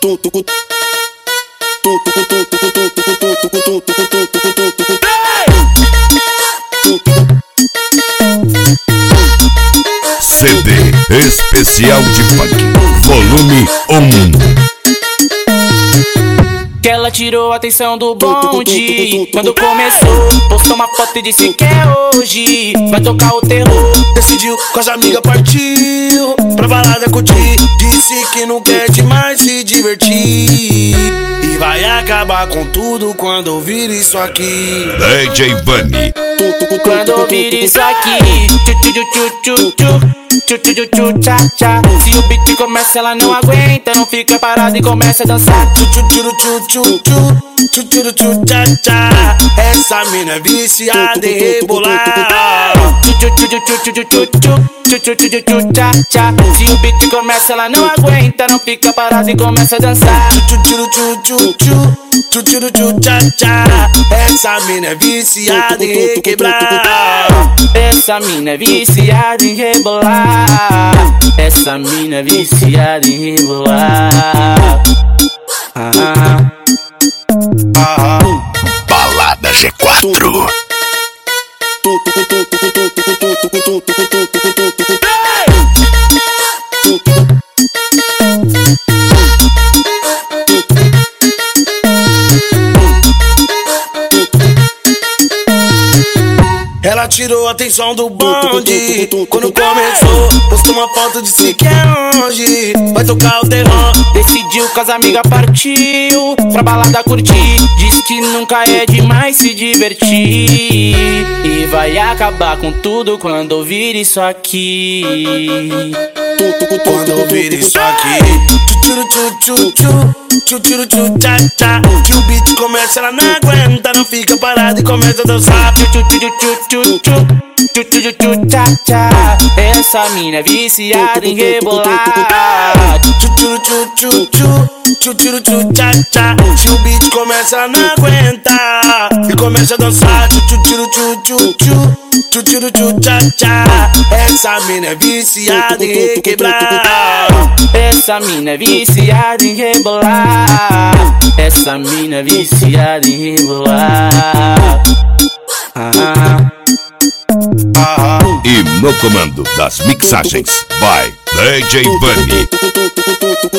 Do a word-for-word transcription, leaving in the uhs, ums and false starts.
C D especial de funk, volume um. Que ela tirou a atenção do bonde quando começou, postou uma foto e disse que é hoje vai tocar o terror. Decidiu com as amigas, partiu pra balada curtir. Disse que não quer demais se divertir e vai acabar com tudo quando ouvir isso aqui. D J Vani. Quando ouvir isso aqui, tchu tchu tchu tchu tchu tchu tchu tchu tcha tcha. Se o beat começa ela não aguenta, não fica parada e começa a dançar. Tchu tchu tchu tchu tchu tchu tchu tchu tcha tcha. Essa mina é viciada em rebolar. Tchu tchu tchu tchu tchu tchu tchu tchu tchu tchu tcha tcha. Se o beat começa ela não aguenta, não fica parada e começa a dançar. Tchu tchu tchu tchu tchu tchu tchu tcha tcha. Essa mina é viciada em requebrar. Essa mina é viciada em rebolar. Essa mina é viciada em rebolar. Ah, ah, Balada G quatro. Ela tirou a atenção do bonde quando começou, postou uma foto, disse que é hoje vai tocar o terror. Decidiu com as amigas, partiu pra balada curtir. Diz que nunca é demais se divertir e vai acabar com tudo quando ouvir isso aqui. Quando ouvir isso aqui, tchu tchu tchu tchu tchu tchu tcha tcha. Que o beat começa, ela não aguenta, não fica parada e começa a dançar. Tchu tchu tchu tchu tchu tchu tchu tchu tcha tcha. Essa mina é viciada em rebolar. Tchu tchu tchu tchu tchu tchu tchu tcha tcha. Se o beat começa, ela não aguenta e começa a dançar. Tchu tchu tchu tchu tchu tchu tchu tcha tcha. Essa mina é viciada em requebrar. Essa mina é viciada em rebolar. Essa mina é viciada em rebolar. Ah, ah, E no comando das mixagens, vai D J Vani.